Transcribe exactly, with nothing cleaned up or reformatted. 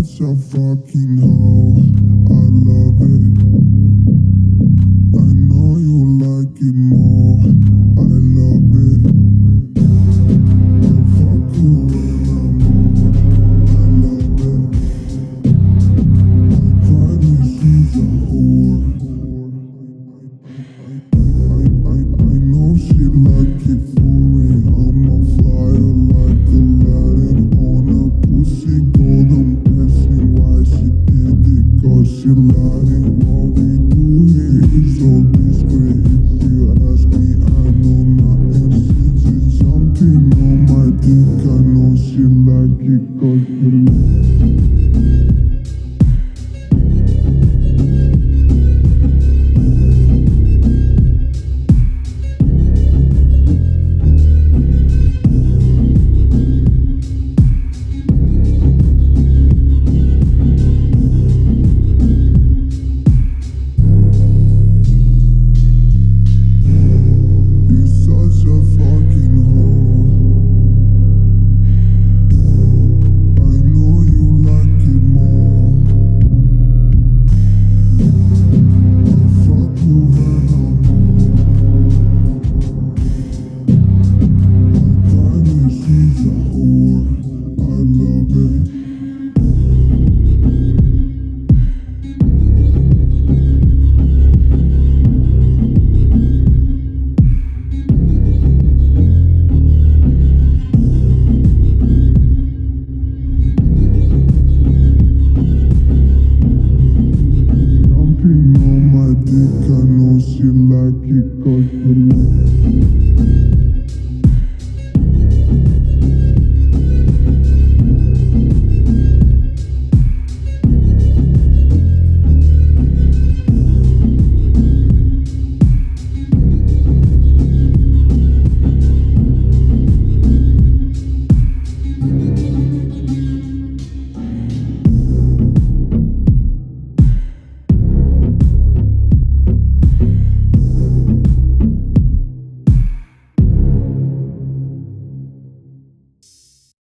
such a fucking hoe. I love it. I know you like it more. I love it. I fuck you when I'm over. I love it. I promise she's a whore. I, I, I know she like it for me. I'm a fire like Aladdin on a pussy golden blessing. Why she did it? Cause she lied. What we do here is so discreet. If you ask me, I know nothing. She's jumping on my dick. I know she like it cause she like it.